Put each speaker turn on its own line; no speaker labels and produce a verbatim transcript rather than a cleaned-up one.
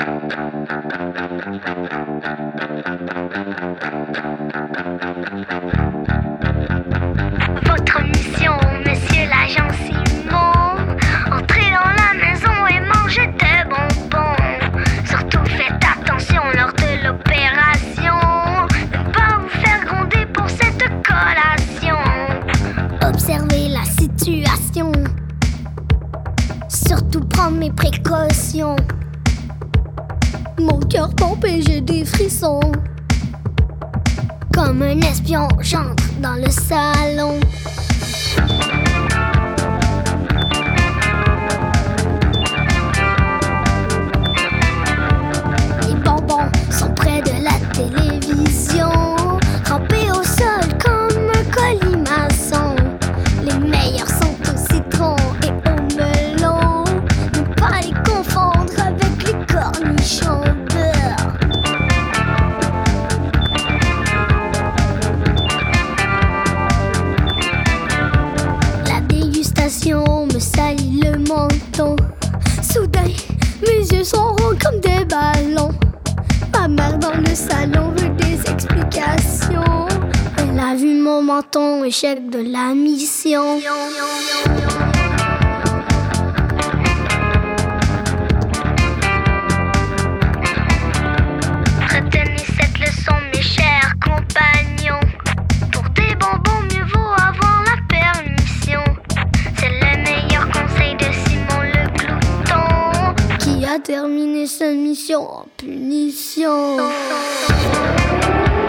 Votre mission, monsieur l'agent Simon, entrez dans la maison et mangez des bonbons. Surtout faites attention lors de l'opération, ne pas vous faire gronder pour cette collation. Observez la situation, surtout prendre mes précautions.
Mon cœur pompe et j'ai des frissons.
Comme un espion, j'entre dans le salon.
Les bonbons sont près de la télévision,
trempés au sol comme un colimaçon.
les meilleurs sont au citron et au melon.
Ne pas les confondre avec les cornichons beurre.
La dégustation me salit le menton. Soudain, mes yeux sont ronds comme des ballons. Ma mère dans le salon veut des explications. Elle a vu mon menton, échec de la mission.
Retenez cette leçon, mes chers compagnons. Pour des bonbons, mieux vaut avoir la permission. C'est le meilleur conseil de Simon le glouton,
Qui a terminé sa mission en punition.